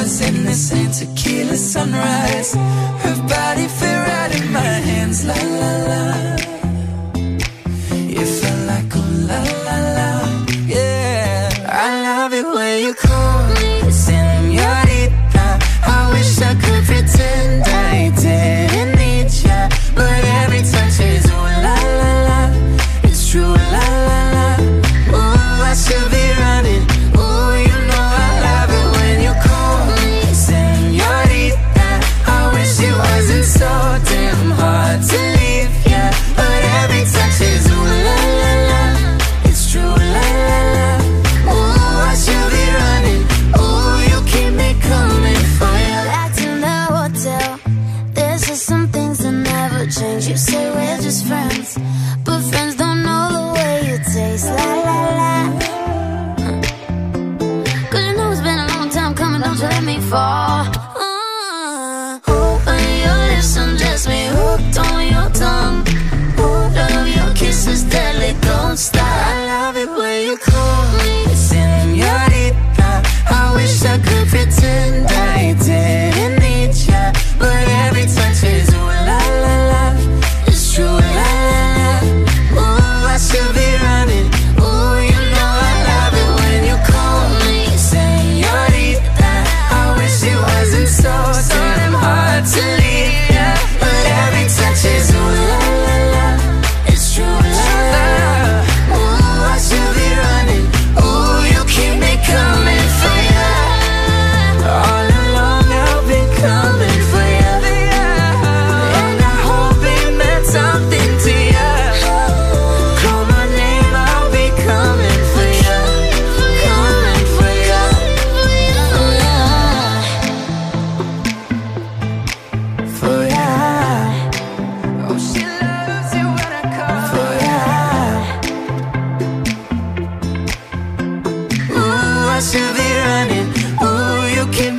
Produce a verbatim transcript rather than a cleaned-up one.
stars in the same tequila sunrise. Her body fit right in my hands, la la la. It felt like oh la la la, yeah. I love it when you call me señorita. I wish I could pretend I didn't need ya, but every touch is ooh la la la. It's true, la la la. Ooh, I should be running. Ooh, you know I love it when you call me señorita. I wish it wasn't so damn hard to leave ya, but every touch is ooh la la la. It's true, la la la. Ooh, I should be running. Ooh, you keep me coming for ya. Back in the hotel, there's just some things that never change. You say we're just friends, but friends don't know the way you taste. La la la. Cause you know it's been a long time coming, don't you let me fall. uh, Open your lips and just me hooked on your tongue. Oh, love your kisses deadly, don't stop. I love it when you call me señorita. I wish I could pretend I didn't need ya, but every touch is ooh la la la. It's true, la la la. Ooh, I should be running. Ooh, you know I love it when you call me señorita. I wish it wasn't so damn hard to leave ya, but every touch is ooh la la la. It's true, la la la. Ooh, I should be running. Ooh, you keep me coming for ya. All along I've been coming for ya, and I hope it meant something to ya. Call my name, I'll be coming for ya, coming for ya. For ya. Oh, she loves it when I call for ya. Ooh, I should be running. Ooh, you keep